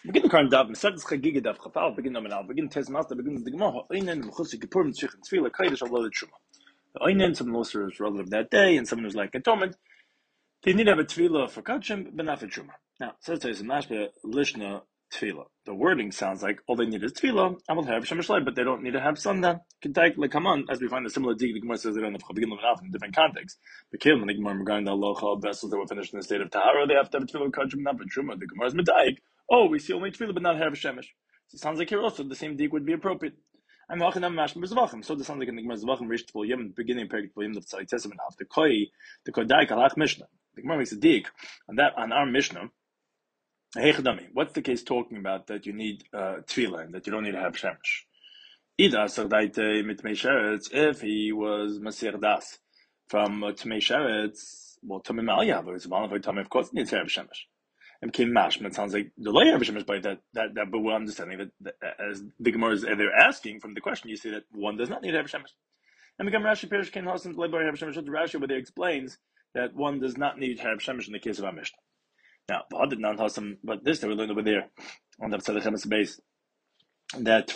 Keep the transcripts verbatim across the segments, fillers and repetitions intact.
Begin the current daf. Mesach Chagiga daf Chafal. Begin nominal. Begin Tes Master. Begin the Gemara. Oinen Mechusik Kipurim Tzich Tzvila Kaidish Allah the Truma. The Oinen, some Loser is relative that day, and someone who's like atonement. They need to have a Tvila for Kachim, but not for Truma. Now, says there's a Mashba Lishna Tvila. The wording sounds like all they need is Tvila. I will have Shemesh Leib, but they don't need to have Sunday. Like, like, come on, as we find a similar dig, the Gemara says they don't have to begin nominal in different contexts. The Kilim and the Gemara regarding the Aloha vessels that were finished in the state of Tahara, they have to have a Tvila for Kachim, not for Truma. The Gemara is Medaik. Oh, we see only Tvila, but not have Shemesh. So it sounds like here also the same dig would be appropriate. I'm walking on Mashma Bezvachim. So the sounds like in the Gemara Zvachim reached Tvil Yom, beginning period Tvil Yom of Tzai Tesim and half the Koi, the Kodaik Alach Mishnah. The Gemara makes a dig on that on our Mishnah. What's the case talking about that you need uh, Tvila and that you don't need to have Shemesh? Ida Sardaite Mitmei Sheretz, if he was Masir Das from uh, Tmei Sheretz, well, Tamim Aliyah, but it's Malavoy Tamim, of course, needs to have Shemesh. And came Mashma, it sounds like the lawyer have Shemesh by that, that, that, but we're understanding that, that as the Gemara is they're asking from the question, you see that one does not need to have Shemesh. And the Gemara Rashi Perish Ken Hasan Lebar have Shemesh, Rashi, where they explains that one does not need to have Shemesh in the case of our Mishnah. Now, but this that we learned over there on the Tzadach base that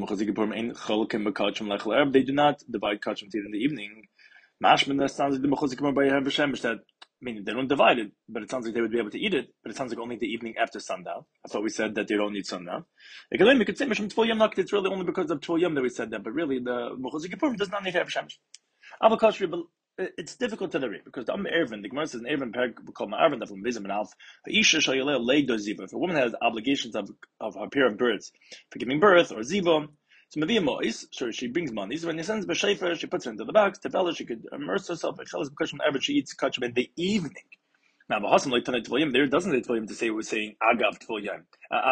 they do not divide kachim in the evening. Mashman, that sounds like the mechuzik by have Shemesh, that meaning they don't divide it, but it sounds like they would be able to eat it, but it sounds like only the evening after sundown. That's what we said, that they don't need sundown. We could say it's really only because of Tvul Yom that we said that, but really the mechuzik does not need to have Shemesh. Avokashri, but it's difficult to read because the Ervin, the Gemara says an Ervin called Ma'arvin that from Bizim and Alf. If a woman has obligations of, of her pair of birds for giving birth or ziva, so Mavia Mois, so she brings money. So when he sends B'Shefer, she puts it into the box. Tevela, she could immerse herself. Because whenever she eats kachim in the evening. Now, Bahasam like tonight Tvul Yom, there doesn't say Tvul Yom to say it was saying Agav Tvul Yom.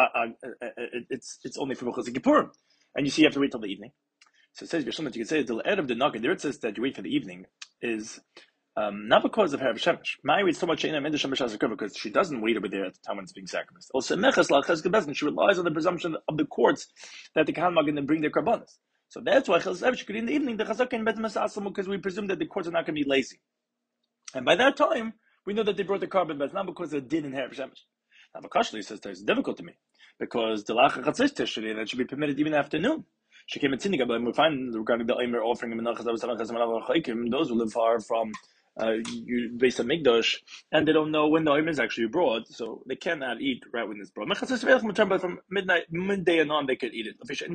It's it's only for Mechuzik Kippurim, and you see you have to wait till the evening. So it says Bishlam that you can say the end of the Naga. There it says that you wait for the evening is um, not because of her Shemesh. My reads so much in the Shemesh as a cover because she doesn't wait over there at the time when it's being sacrificed. Also, she relies on the presumption of the courts that the Kahan are going to bring their karbanas. So that's why she could in the evening the Chazak and Bet Masasam because we presume that the courts are not going to be lazy. And by that time, we know that they brought the carbon, but it's not because they didn't have Shemesh. Now, Bakashli says it's difficult to me because the Lacha Chatzis Tishri that should be permitted even afternoon. She came at Sinigab, and we find regarding the Omer offering him those who live far from uh, Beis Hamikdash, and they don't know when the Omer is actually brought, so they cannot eat right when it's brought. But from midnight, midday and on, they could eat it.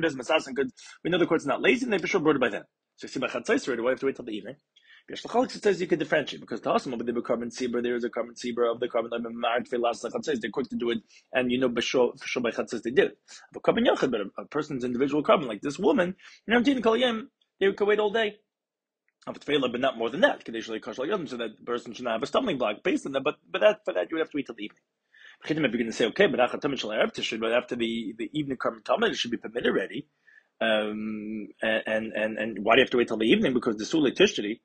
We know the court's not lazy, and they for sure brought it by then. So you see by Chatzais right away, have to wait till the evening. It says you can differentiate because the Hasam of the carbon zebra, there is a carbon zebra of the carbon they're quick to do it, and you know for sure by Chatzais they did it. But carbon yachid, but a, a person's individual carbon like this woman, you know, they could wait all day. But not more than that. So that the person should not have a stumbling block based on that. But but that for that you would have to wait till the evening. You're going to say okay, but after the the evening carbon tamid it should be permitted already. Um, and and and why do you have to wait till the evening? Because the Sule Tishtari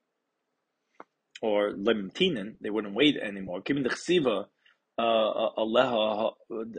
or Lemtinen, they wouldn't wait anymore. Given the Chsiva, Aleha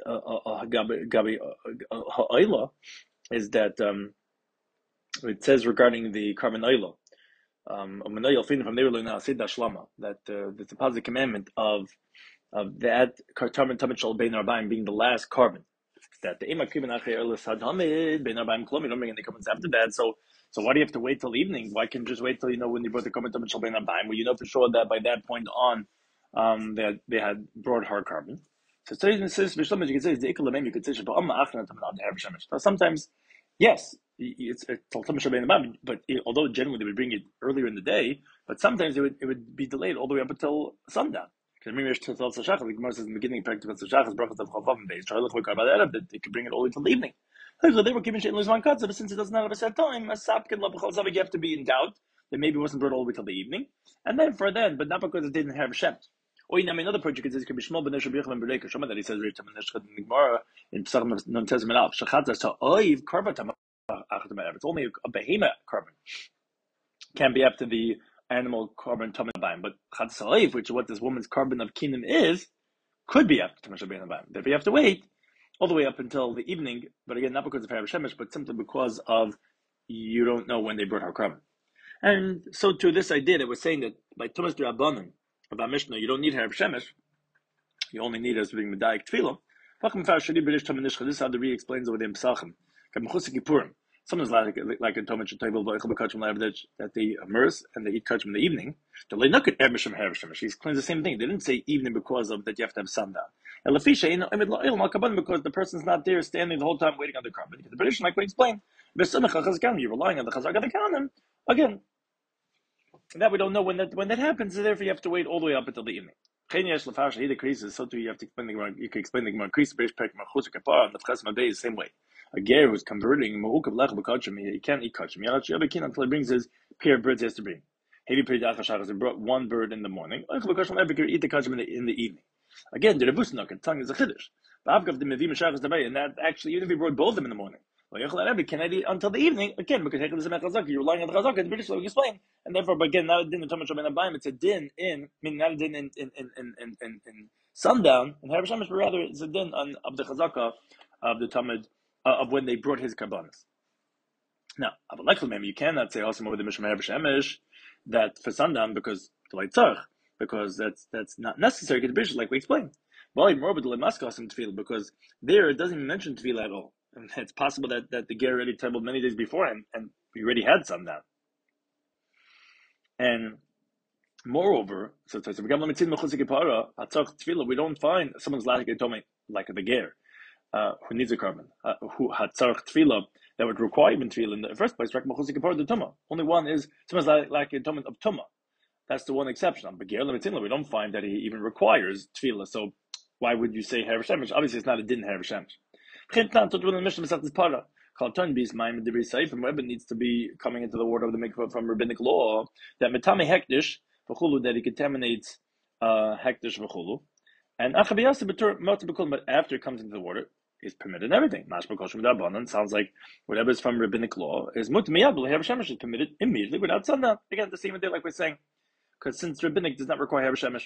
Gabi Ha'ila, is that um, it says regarding the carbon oil, um, from there we learn how to Shlama, that uh, the positive commandment of of that carbon tamid shal bein arbaim being the last carbon. That the Ima Kibin Acher Elis Hadamid bein arbaim klum, you don't bring any carbons after that. So. So why do you have to wait till evening? Why can't you just wait till you know when they brought the carbon tamid shal bein arbaim? Well, you know for sure that by that point on, um, they had, they had brought hard carbon. So it says you can say the ikalamim. You could say but sometimes, yes, it's it's but although generally they would bring it earlier in the day, but sometimes it would it would be delayed all the way up until sundown. Because remember, the Gemara says in the beginning of practice of Shachas brachas of Chavav days. Try to look that they could bring it all the way till the evening. So they were giving shit in Lizman Katza, but since it doesn't have a set time, a sapkin you have to be in doubt that maybe it wasn't brought all the way till the evening, and then for then, but not because it didn't have a shem. Or in another part you could say it could be Shmuel ben Neshach B'Yechon ben Bereka. Shmuel that he says in the Gemara in Pesachim non Tezim Elaf Shachatza to Oiv Karbatam Achatamayv. It's only a behemoth carbon can be after the animal carbon tamid bayim, but Chatz Oiv, which is what this woman's carbon of kingdom is, could be after Tamid Shabbein bayim. Therefore, you have to wait all the way up until the evening, but again, not because of Harav Shemesh, but simply because of you don't know when they brought her carbon. And so to this idea that we're saying that by Tumas D'Rabbanan, about Mishnah, you don't need Harav Shemesh, you only need us being Medayik Tefillah. This is how the Ri explains over the Pesachim. Someone's like like a Tomach table that they immerse and they eat kachim in the evening. She explains the same thing. They didn't say evening because of that you have to have sundown. And because the person's not there standing the whole time waiting on the carbon. The British, like we explained, you're relying on the chazak of the kanim. Again, that we don't know when that when that happens, so therefore you have to wait all the way up until the evening. He decreases, so too you have to explain the Gemara. You can explain the Gemara increase base pek machus kapar and the chesma day the same way. A ger who's converting ma'ukav lech b'kachim, he can't eat kachim. Until he brings his pair of birds he has to bring. Heavy period achashachas, he brought one bird in the morning. Eat the kachim in the, in the evening. Again, the rebusnok and tongue is a chiddush. And that actually, even if he brought both of them in the morning, can I eat until the evening? Again, because you're relying on the chazak, the British will explain. And therefore, but again, not a din in Tomach Rabbeinu Abayim, it's a din in, I mean, not a din in, in, in, in, in, in, in sundown, and Harab Shemesh, but rather it's a din on, of the chazaka, of the Talmud, uh, of when they brought his karbanas. Now, you cannot say also over the Mishmar Harab Shemesh that for sundown, because the light tzarch, because that's that's not necessary, because the British, like we explained. Because there it doesn't even mention tefillah at all. And it's possible that, that the ger already traveled many days beforehand, and we already had some now. And moreover, so we don't find someone's like like a ger uh, who needs a carbon, uh, who had tzarech tefillah that would require even tefillah in the first place. Only one is someone's like, like a atonement of tumah. That's the one exception. On beger we don't find that he even requires tefillah. So why would you say Harav Shemesh? Obviously, it's not a din Harav Shemesh. It needs to be coming into the water of the mikvah from rabbinic law that metame hektish v'chulu, that he contaminates uh, hektish v'chulu, and achabiyasa betur, but after it comes into the water is permitted and everything. Mashma kosher midabanan sounds like whatever is from rabbinic law is mutmiyad. Harav Shemesh is permitted immediately without sundown. Again, the same idea like we're saying, because since rabbinic does not require Harav Shemesh.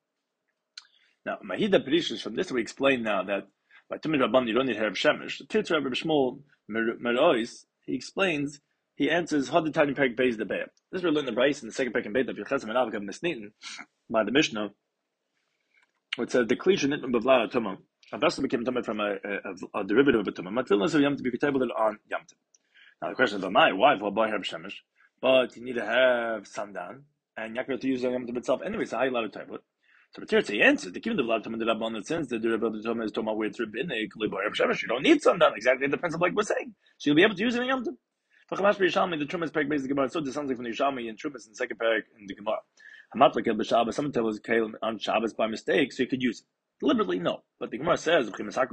Now, Mahida Perishis, from this we explain now that by Tumid Rabban you don't need Harav Shemesh. The Tirtz Rabbi Shmuel Merois, he explains, he answers, Had the tiny peg pays the bear. This is learned the Bryce in the second peg in Beit of Yechesem and Avgav Nesnitin by the Mishnah, which says the Kli Shenitman Bavla Tumah. A vessel became tumid from a, a, a derivative of a tumah. Matilnas of Yom to be table on Yom. Now the question is, my wife will buy Harav Shemesh, but you need to have sundown, and you're not to use the Yom itself anyway, so how are you allowed to table it? So Matirtz answers, the given the Vlad Tumah the Rabban, that since the derivative of the tumah is Tumah where it's rabbinic, you don't need sundown. Exactly, it depends on like we're saying. So you'll be able to use it in Yom Tov. For Chamash B'Yishalmi, the Trumas parak based the Gemara. So it sounds like from the Yishalmi and Trumas in the second parak in the Gemara. Hamat like B'Shabbos, someone tells Kael on Shabbos by mistake, so you could use it. Deliberately, no. But the Gemara says,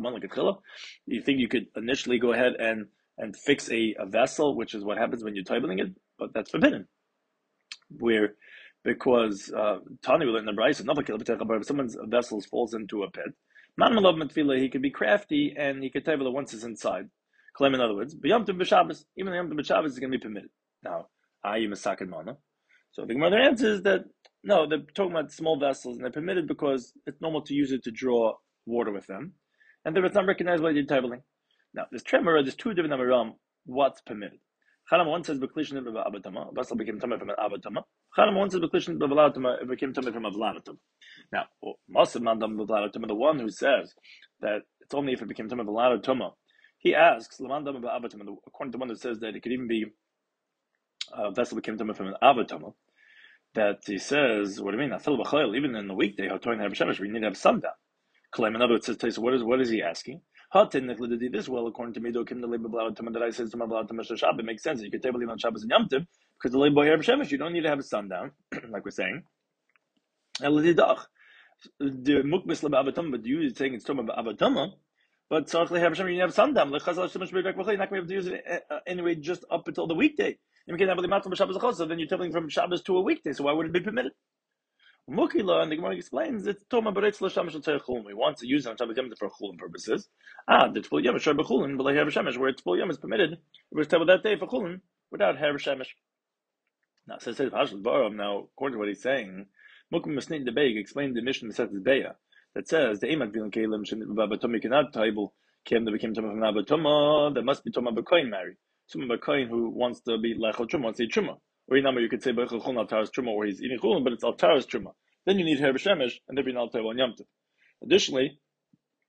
you think you could initially go ahead and, and fix a, a vessel, which is what happens when you're tabling it, but that's forbidden. Where Because uh, Tani will in the Bryce, if someone's vessel falls into a pit, he could be crafty and he could table it once it's inside. Claim in other words, even the Yom Tov B'Shabbos is going to be permitted. Now, ayi masakin mana. So the Gemara answer is that no, they're talking about small vessels and they're permitted because it's normal to use it to draw water with them, and there it's not recognized while you're tabling. Now, there's tremor. There's two different Amaram. What's permitted? Chanam one says Beklishin of Abatama. A vessel became tummy from an Abatama. Chanam one says Beklishin of Alatama. It became tummy from a Vladatum. Now, most of Mandam Vladatuma, the one who says that it's only if it became tummy of Vladatuma, he asks Lamandam of Abatama. According to one that says that it could even be a vessel became tummy from an Abatama. That he says, what do you mean? Afil b'chayil, even in the weekday, how toin have shemesh, we need to have sundown. Claim in other words, says, what is what is he asking? Hatin nechlided this well, according to me, do kim the labor blau to that I says to my blau to Meshach Shabbat. It makes sense. You could table it on Shabbos and Yom Tov because the labor have shemesh, you don't need to have a sundown, like we're saying. Elidach, the mukbis leba abatum, but you is saying it's talking about abatuma, but tzarich have shemesh, you have sundown. Like chazal shemesh b'rek b'chay, not going to be able to use it anyway, just up until the weekday. Then you're tabling from Shabbos to a weekday, so why would it be permitted? Mukila, and the Gemara explains, it's Toma Beretz L'Shamash L'Tzayach. We want to use it on Shabbos Yom for Chulin purposes. Ah, the Tful Yom Shar B'Chulin, but like Harav Shemesh, where Tful Yom is permitted, it was tabled that day for Chulin without Harav Shemesh. Now, so it says Hashel Baram. Now, according to what he's saying, Mukim Masnit the Beig explained the mission that says Beya that says the Emat Vilin Kalim Shin Babatumi cannot table came that became Toma from Abatuma. There must be Toma B'Koin married. Someone B'Koin who wants to be Lechel Truma, wants to eat Truma. Or you could say B'Chel Chulin Altaras Truma, or he's eating Chulin, but it's Altaras Truma. Then you need Harav Shemesh, and then you're not table on Yom Tov. Additionally,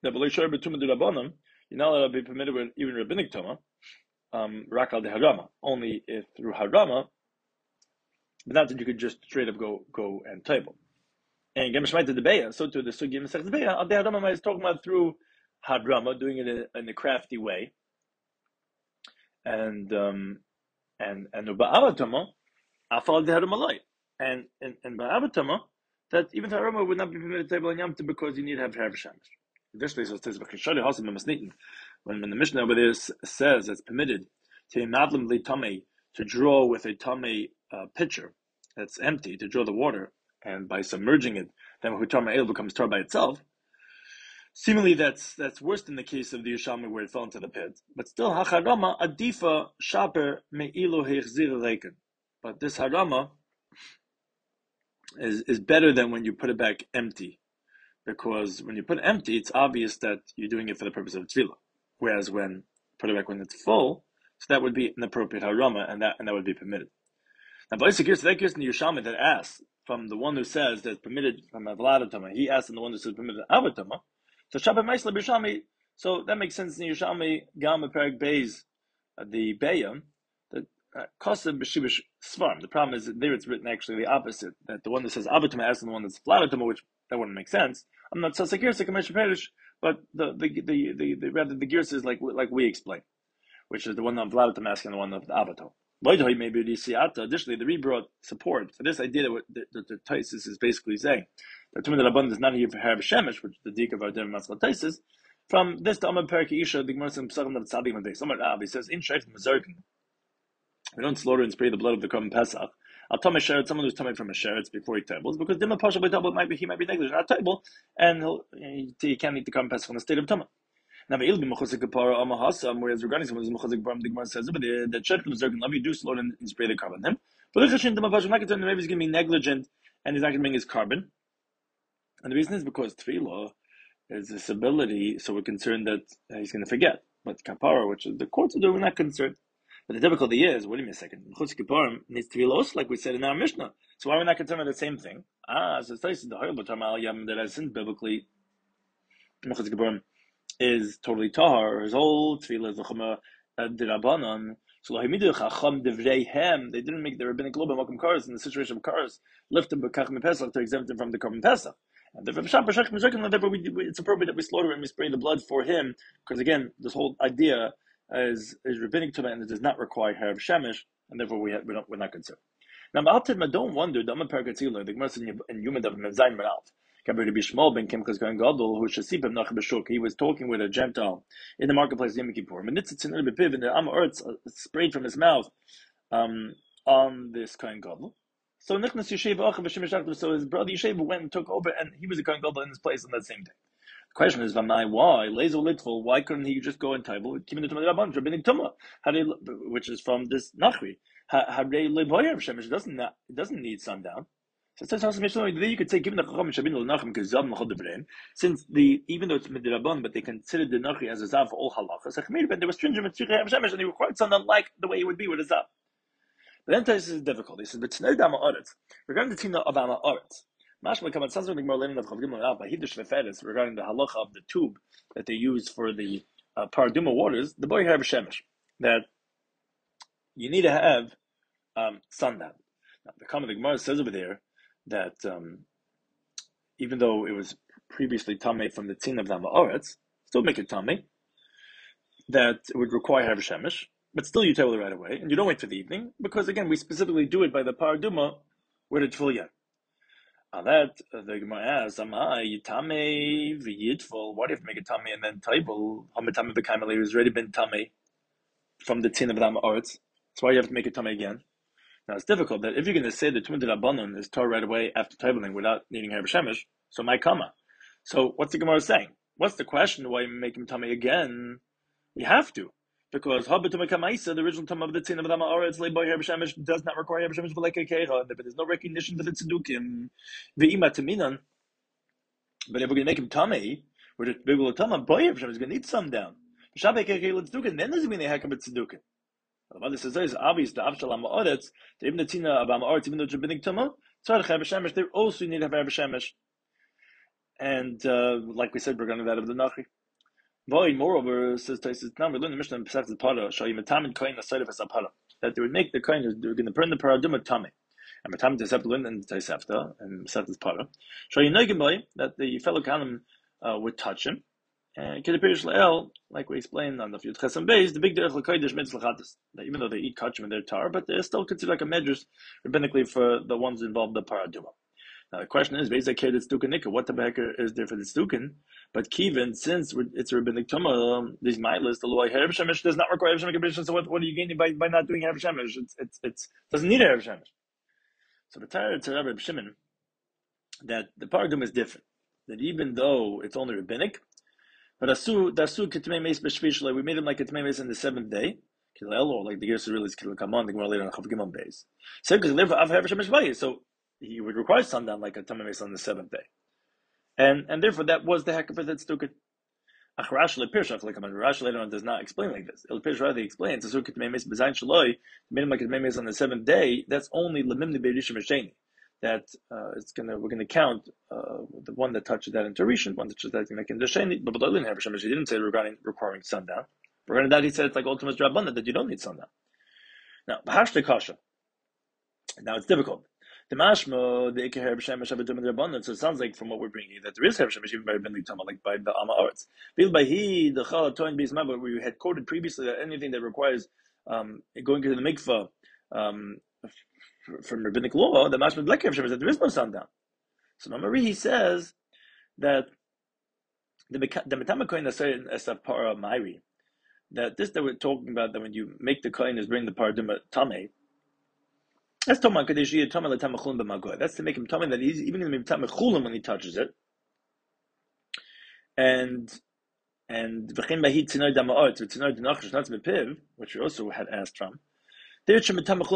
that B'leishar B'tumah D'Rabbanan, you're not allowed to be permitted with even rabbinic Tumah, um, Rak al Harama, only if through Harama, but not that you could just straight up go go and table. And Gemishmaita the Beya, so to the Sugi Masech the Beya, al Harama is talking about through Hadrama, doing it in, in a crafty way. And um and and Ba'avatama, Afal the Haramalai. And and and Ba'avatama, that even the Harama would not be permitted to table in Yom Tov because you need to have Harv Shamish. Additionally, so it says when when the Mishnah over there says it's permitted to madlam litame to draw with a tame uh, pitcher that's empty to draw the water, and by submerging it, then hutama el becomes tar by itself. Seemingly, that's that's worse than the case of the Yushalmi where it fell into the pit. But still, hacharama adifa shaper me'ilu heichzir reiken. But this harama is is better than when you put it back empty. Because when you put it empty, it's obvious that you're doing it for the purpose of tefillah. Whereas when you put it back when it's full, so that would be an appropriate harama, and that and that would be permitted. Now, Ba'isa Girsa, that Girsa in the Yerushalmi that asks from the one who says that it's permitted from Avladatama, he asked from the one who says permitted Avatama. So Shabbat Meisla Yerushalmi, so that makes sense in the Yerushalmi Gam Perak Beis, the Bayam, that Kosev B'Shivish Svarm. The problem is that there it's written actually the opposite, that the one that says Avatama asks the one that's Avladatama, which that wouldn't make sense. I'm not Sasa Girsa Kamesha Perish, but the the the the, the rather the Girsa is like like we explain, which is the one of Vladatam asking the one of the Avato. Maybe the Siata. Additionally, the Rebbe brought support for this idea that what the, the, the Taisis is basically saying that Tumah D'Rabbanan is not here for Harab Shemesh, which is the Dik of our Dem Maskal Taisis. From this to Amar Perek Isha, the Gemara says Pesachim of Tzadik Madei. Somewhere Rabbi says in Sheikh Mazarkin, we don't slaughter and spray the blood of the Korban Pesach. I'll tell Sheret, someone who's coming from a Sheret before he tables, because Dima Pasha by table might be he might be negligent at table, and he'll, he, he can't eat the Korban Pesach in the state of Tumah. Now, whereas regarding someone who's mechuzik kapara, the Gemara says that Sheret Mazarkin love you do slaughter and spray the carbon him. But the Chashin Dima Pasha, maybe he's going to be negligent and he's not going to bring his carbon. And the reason is because Tefillah is this ability, so we're concerned that uh, he's going to forget. But Kapara, which is the courts are doing, we're not concerned. But the difficulty is, wait a minute a second, Chutz Kippurim needs Tefillah also, like we said in our Mishnah. So why are we not concerned with the same thing? Ah, so it's the horrible Tamal Yam that has since biblically, Chutz Kippurim is totally tahar. His whole Tefillah is the Chumah D'Rabbanan. So Lahimidu Chacham Devreihem, they didn't make the rabbinic law by Malcolm Karas in the situation of Karas, lift him B'Kach Pesach to exempt him from the Korban Pesach. And therefore, therefore we, it's appropriate that we slaughter him, we spray the blood for him, because again, this whole idea is is rabbinic tumah and it does not require harav shemesh, and therefore we have, we don't, we're not concerned. Now, Ma'atim, don't wonder. The Amar Perkatzila, the Gemara in Yuma Dav Mevzayin Menalf, Kabir Rabbi Shmuel ben Kimchas Kohen Gadol, who Shasipim Nach B'Shuk, he was talking with a Gentile in the marketplace Yom Kippur. And Nitzitzin Bepiv, and the Am Eretz sprayed from his mouth um, on this Kohen Gadol. So Nichnas Yeshiva Achav Hashem Yishachtav. So his brother Yeshiva went and took over, and he was a Kohen Gadol in his place on that same day. The question is, Vamai, why? Lezo Litful, why couldn't he just go and table Kimin Tumah Rabban, Rabbinic Tumah, which is from this Nachri? Harei Levoyer Shemesh doesn't it doesn't need sundown. So it says you could say given the Chacham Shabin L'Nachim Kizab Machal Devreim, since the even though it's Midrabban, but they considered the Nachri as a zav for all halachas. But there was stringent with Shemesh, and he required sundown like the way it would be with a zav. But then this is difficult. He says, but Tnei Dama Oretz, regarding the Tina of Ama Oretz, Mashma Kamat sounds like more learning of Chavgim Rav by Hiddush Veferes regarding the halacha of the tube that they use for the uh, Paraduma waters. The boy have a shemesh that you need to have um, sundown. Now, the comment of the Gemara says over there that um, even though it was previously tamei from the Tina of Dama Oretz, still make it tamei, that it would require have a shemesh. But still, you table it right away, and you don't wait for the evening, because again, we specifically do it by the paraduma where the tefillah. On that, uh, the Gemara asks, "Amai yitame v'yitful." Why do you have to make a tame and then table? Hametame b'kaimeli has already been tame from the tin of Dama Oretz. So why do you have to make a tame again? Now it's difficult that if you're going to say that Tumah D'Rabbanan is tore right away after tabling without needing Harav Shemesh, so my kama. So what's the Gemara saying? What's the question? Why you make him tame again? You have to. Because the original time of the tin of the Ma'aretz laid by Harav Shemesh does not require Harav Shemesh like a keira, but there's no recognition for the tzedukim. Ve'ima taminan. But if we're going to make him tamei, we're just big will tama boy Harav Shemesh is going to need some down. Shabbat keira tzedukim. Then there's going to be a heck of a tzedukim. The this is very obvious. The Avshal Ma'aretz, the Ibn Tina of Ma'aretz, even though it's rabbinic tama, tzarich Harav Shemesh, they also need to have Harav Shemesh. And uh, like we said, we're going to that of the Nachri. Void, moreover, says Taisus, now we learn the Mishnah in Pesach's Para, show you Metamin Kohen aside of a Para, that they would make the Kohen, they're going to burn the Paraduma Tame. And Metamin Tesefta learned in Taisefta, and Pesach's Para, show you Neugin Boy, that the fellow Kanim uh, would touch him. And Kedipirish Lael, like we explained on the Yud Chesam Beis, the big Derech L'Kodesh Mitzvah Lachatas, that even though they eat kachim in their tar, but they're still considered like a medrash rabbinically for the ones involved in the Paraduma. Now the question is, based on Kedet Stukanika, what the heck is there for the Stukin? But Kivin, since it's a rabbinic tumah, um, these milas, the law Herb Shemesh does not require Herb Shemesh. So what, what are you gaining by, by not doing Herb Shemesh? It's it's it's doesn't need a Herb Shemesh. So the Torah to Rabbi Shimon that the Paraduma is different. That even though it's only rabbinic, but asu dasu kitmei meis b'shvish, we made him like kitmei meis in the seventh day. Or like the Gersa really is Kilakaman, the Gemara later on Chav Gimel days. So because live Av Herb Shemesh Bayis, so he would require sundown like a tamei meis on the seventh day. And and therefore that was the hekafer that stuck it. Acharash lepirshach like Rash later on does not explain like this. El Pirsh rather explains the circuit memes bezayin shaloi made him like memes on the seventh day. That's only lemimni beirishim mesheni. That uh, it's gonna we're gonna count uh, the one that touches that into rishon, one that touches that in the sheni. But he didn't say regarding requiring sundown. Regarding that, he said it's like ultimate drabbana that you don't need sundown. Now b'hashte kasha. Now it's difficult. The mashmo, the ikar herb shemesh abetum and rabbanon. So it sounds like from what we're bringing that there is herb shemesh even by ben tama, like by the ama arts. Bil by he the chala toin bis but we had quoted previously that anything that requires um, going to the mikvah um, from rabbinic law, the mashmo like herb shemesh that there is no sundown. So Mamari he says that the the metama koin asay as a para mairi that this that we're talking about that when you make the koin is bring the paraduma tame. That's to make him tummy that he's even in the when he touches it. And and which we also had asked from. That's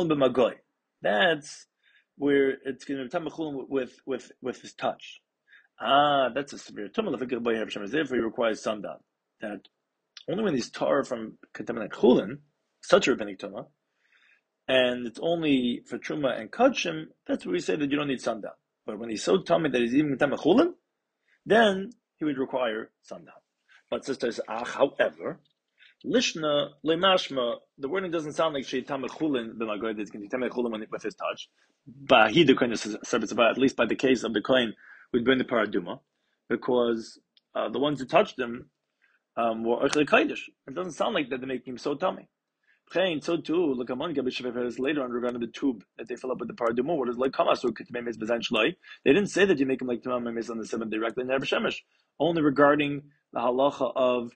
where it's going to be with with with his touch. Ah, that's a severe tumah. Therefore, he requires sundown. That only when he's tar from contaminated chulin, such a rabbinic tumah. And it's only for truma and kachim. That's where we say that you don't need sundown. But when he's so tummy that he's even tamei chulin, then he would require sundown. But sisters, ah, however, lishna lemashma, the wording doesn't sound like she tamei chulin b'magoy that's going to tamei chulin with his touch. But he the kohen is at least by the case of the kohen would burn the paraduma, because uh, the ones who touched him um, were ochle kaidish. It doesn't sound like that they make him so tummy. So too, look among later on regarding the tube that they fill up with the paraduma. What is like kamasu kitmemes bezayin shloi? They didn't say that you make them like tamam memes on the seventh day directly in shemesh. Only regarding the halacha of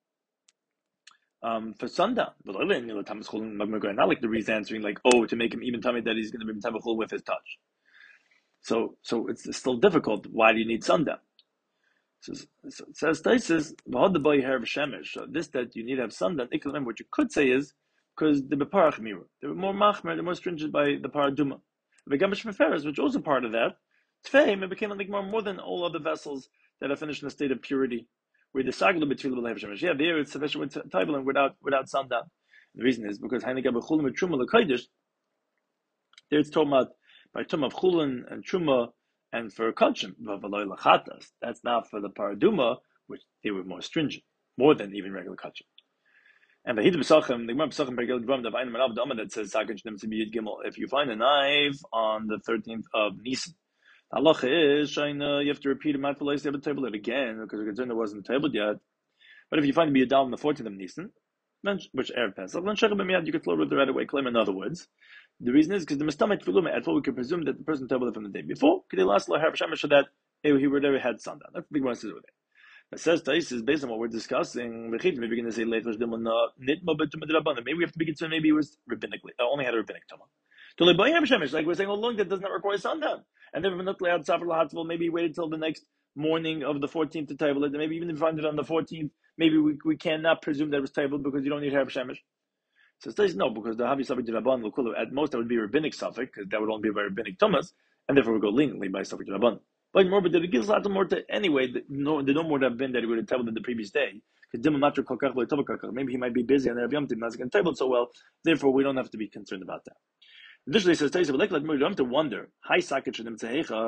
um for sundown. But not like the reason answering like oh to make him even tummy that he's going to be tabachul with his touch. So so it's, it's still difficult. Why do you need sundown? So, so it says Taisus the boy hair shemesh. So this that you need to have sundown. What you could say is. Because the beparach miru, they were more machmer, they're more stringent by the paraduma. The gamish meferes, which was a part of that, tfeim, it became like more more than all other vessels that are finished in a state of purity, where the saglu betfilah b'lev shemesh. Yeah, there it's sufficient with table and without without sundown. The reason is because hainei gabechulim with truma lekaidish. There it's talking about by tum of chulin and truma and for kachim v'valoy lachatas. That's not for the paraduma, which they were more stringent, more than even regular kachim. And the Hid B'Sachem, the Gemara B'Sachem Pergel Gvam, the Vayim Merav Dama that says Sakin Shnem Tzibiyit Gimel. If you find a knife on the thirteenth of Nisan, the halacha is Shaina, you have to repeat it. Might you have to table it again because we're concerned it wasn't tabled yet. But if you find it be a dal on the fourteenth of Nisan, which Erev Pesach, then Shechem B'Miyad you can float with the right away claim. In other words, the reason is because the Mistamet Filum at all we can presume that the person tabled it from the day before. Because they last Lahar B'Shemesh that he would never had sundown. That's the big one says over there. It says Tais based on what we're discussing. Maybe we're going to say later. Maybe we have to be concerned. Maybe it was rabbinically. I only had a rabbinic tuma. Like we're saying all along, that does not require sundown. And then maybe waited till the next morning of the fourteenth to table it. Maybe even if you find it on the fourteenth, maybe we, we cannot presume that it was tabled because you don't need herb shemesh. So it says no, because the havi safek d'rabban l'kulu at most that would be rabbinic safek because that would only be by rabbinic tumas, and therefore we go leniently by safek d'rabban. But more, but the gives a lot more to anyway. The, no, the no more would have been that he would have tabled it the previous day. Because maybe he might be busy and Rabbi Yom Tov not going to table it so well. Therefore, we don't have to be concerned about that. Additionally, it says, "We don't have to wonder. High socket should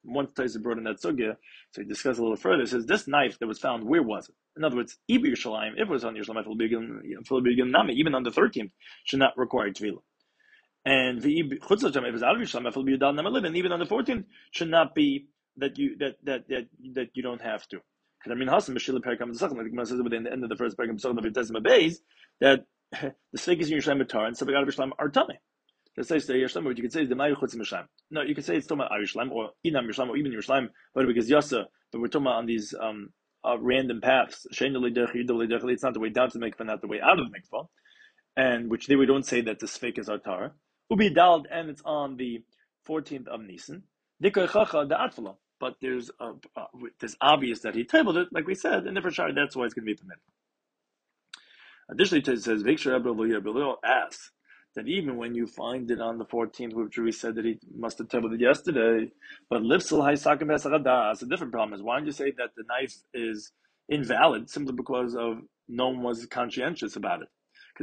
once Taisa brought in that sugya, so he discussed a little further. He says this knife that was found, where was it? In other words, Ibi Yerushalayim, if it was on Yerushalayim, it will be Nami, even on the thirteenth, should not require Tvila. And the if it was out of Yerushalayim, it will be Yadal Nama and even on the fourteenth, should not be that you that that that that you don't have to. Because I mean, Hasan Bashila Perikam the second, like the says within the end of the first Perikam Second of Vitezim Beis, that the Sveik is in Yerushalayim Tar and Sabbath out of Yerushalayim are Tameh. Let's say stay Yerushalayim, what you could say is the Mayu Chutz Yerushalayim. No, you could say it's talking about Yerushalayim or Inam Yerushalayim or even Yerushalayim, but because Yasa, but we're talking about on these um uh, random paths. It's not the way down to the mikvah, not the way out of the mikvah, and which they we don't say that the Sveik is our Tar. Ubi Dald, and it's on the fourteenth of Nisan. Dikar Chacha the Atfala. But there's uh, uh, there's obvious that he tabled it, like we said, in the first shot. That's why it's going to be permitted. Additionally, it says Vikshar Abel asks that even when you find it on the fourteenth, which we said that he must have tabled it yesterday, but Lipsel Haisakim Besagada, a different problem is why don't you say that the knife is invalid simply because of no one was conscientious about it?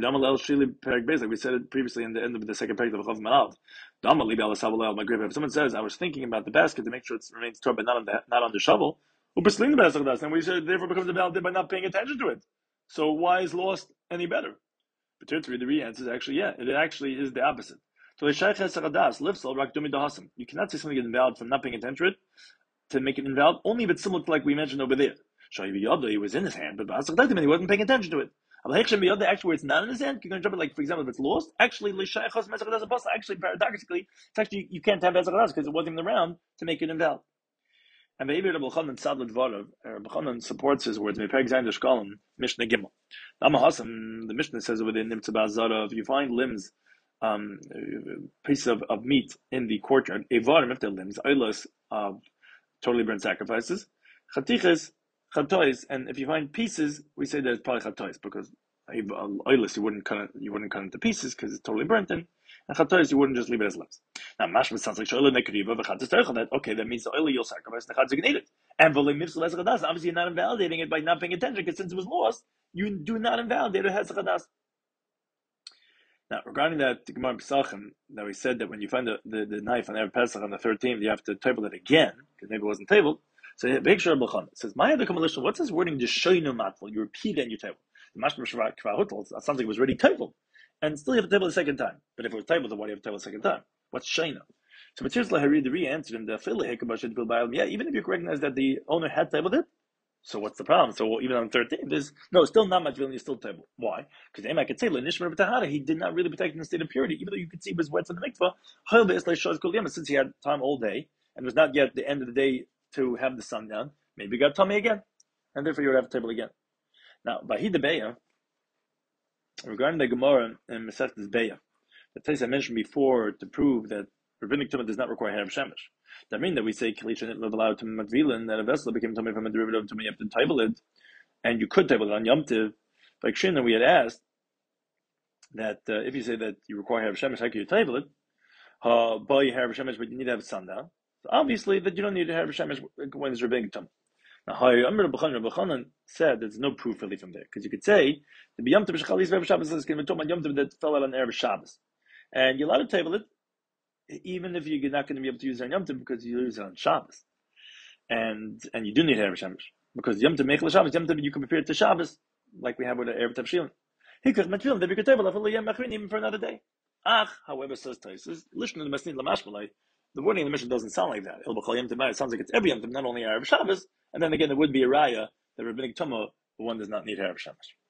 Like we said it previously in the end of the second paragraph of Chav Manav. If someone says, I was thinking about the basket to make sure it remains torn, but not on the not on the shovel, and we said therefore becomes invalid by not paying attention to it. So why is lost any better? But to the re answer is actually yeah, it actually is the opposite. So you cannot say something is invalid from not paying attention to it to make it invalid, only if it's similar to like we mentioned over there. He was in his hand, but he wasn't paying attention to it. Actually, where it's not in his hand, you're going to jump it. Like for example, if it's lost, actually, actually paradoxically, it's actually you can't have Bezachadas because it wasn't even around to make it invalid. And the Rabbi Chanan Sadlet Varav, Rabbi Chanan supports his words. Mishnah Gimel. The Mishnah says over there, if you find limbs, um, pieces of, of meat in the courtyard, evarim if they're limbs, oilos of totally burnt sacrifices, chatiches. Chatois, and if you find pieces, we say that it's probably chatois because oilus you wouldn't cut it, you wouldn't cut it into pieces because it's totally burnt in, and chatois you wouldn't just leave it as limbs. Now mashma sounds like shoyla nekriva v'chatas terechel. That okay, that means the oil you'll sacrifice and the chatas you can eat it. And v'lim mifsel es chadas. Obviously you're not invalidating it by not paying attention because since it was lost, you do not invalidate it as chadas. Now regarding that Gemara Pesachim, that we said that when you find the, the, the knife on Erev Pesach on the thirteenth, you have to table it again because maybe it wasn't tabled. So Vikshar Abel says, "My other commandment. What's this wording? Just shoynu matful. You repeat it and you table. The mashma shvar kvahutel. That sounds like it was already tabled, and still you have to table the second time. But if it was tabled, then why do you have to table the second time? What's shoynu? So Matthias Lahari the re answered him. The yeah, even if you recognize that the owner had tabled it, so what's the problem? So even on the thirteenth, there's no still not much villi. You still table. Why? Because Ema could say Nishmer b'tahara. He did not really protect in the state of purity, even though you could see he was wet in the mikvah. Since he had time all day and was not yet the end of the day to have the sun down, maybe got tummy again, and therefore you would have a table again. Now, Bahid Beya, regarding the Gemara in Masechtas Beya, the place I mentioned before to prove that rabbinic tumah does not require Harav Shemesh. That means that we say Kalisha Nitlav allowed to Makvilin, that a vessel became tummy from a derivative of tumah, you have to table it, and you could table it on Yom Tiv. Like Shin, we had asked that uh, if you say that you require Harav Shemesh, how can you table it? Uh, by Harav Shemesh, but you need to have sundown. So obviously, that you don't need to have Shemesh when it's rabbinic tumah. Now, Amr Rabbi Chanan said there's no proof really from there because you could say the Yom Tov Shachalis Erev Shabbos is going to talk about Yom Tov that fell out on Erev Shabbos, and you're allowed to table it even if you're not going to be able to use it on Yom Tov because you use it on Shabbos, and and you do need Erev Shabbos because Yom Tov Mechel Shabbos Yom Tov you can prepare it to Shabbos like we have with the Erev Tav Shilin. Hikach Matfilim that we could table even for another day. Ach, however, says Taisus, listen to the Masnid Lamashmalai. The wording in the mission doesn't sound like that. It sounds like it's every Yom Tov, not only Erev Shabbos, and then again, there would be a raya, the rabbinic tumah, the one does not need Erev Shabbos.